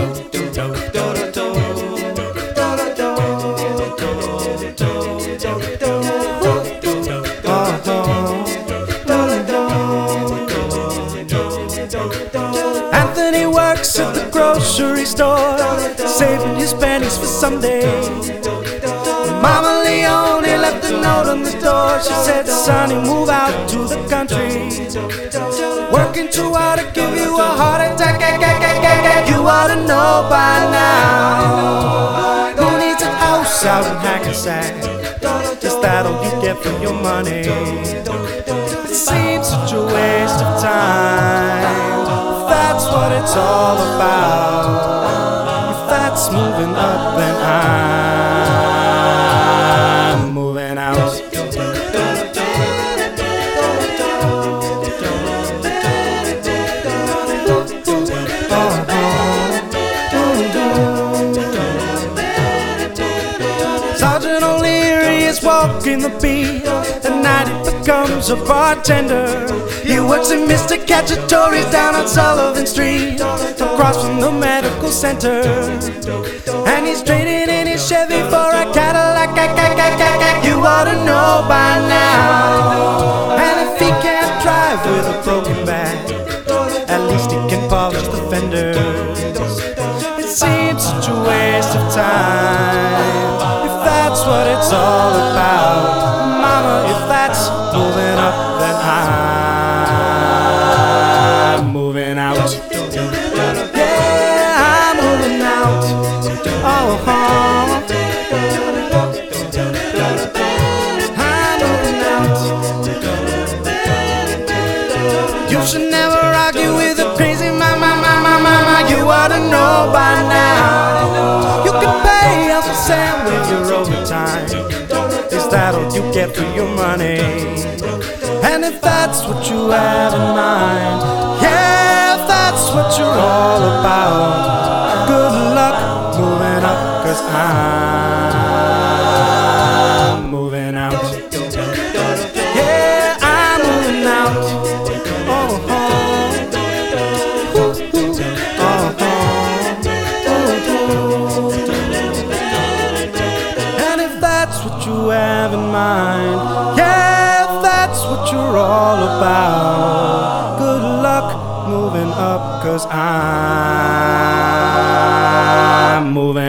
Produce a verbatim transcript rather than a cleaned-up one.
Anthony works at the grocery store, saving his pennies for someday. Mama Leone left a note on the door. She said, "Sonny, move out to the country. Working too hard to give you a heart attack. You ought to know by now. Who needs a house out in Hackensack? Is that all you get for your money? It seems such a waste of time. That's what it's all about. If that's moving up, then I'm moving out." Sergeant O'Leary is walking the beat. At night he becomes a bartender. He works in Mister Cacciatore's down on Sullivan Street, across from the medical center. And he's trading in his Chevy for a Cadillac. You ought to know by now. And if he can't drive with a broken back, at least he can polish the fenders. It seems such a waste of time. If that's what it's all about, Mama, if that's moving up, then I'm moving out. Yeah, I'm moving out. Oh, huh. I'm moving out. You should never argue with a crazy mama, mama, mama. You ought to know by now. You can pay Uncle Sam with your overtime. Is that all you get for your money? And if that's what you have in mind, yeah, if that's what you're all about, good luck moving up, 'cause I'm moving out. Yeah, I'm moving out. Oh, oh. Ooh, ooh. Oh, oh. Ooh, ooh. And if that's what you have in mind, yeah, if that's what you're all about, good luck moving up, 'cause I'm moving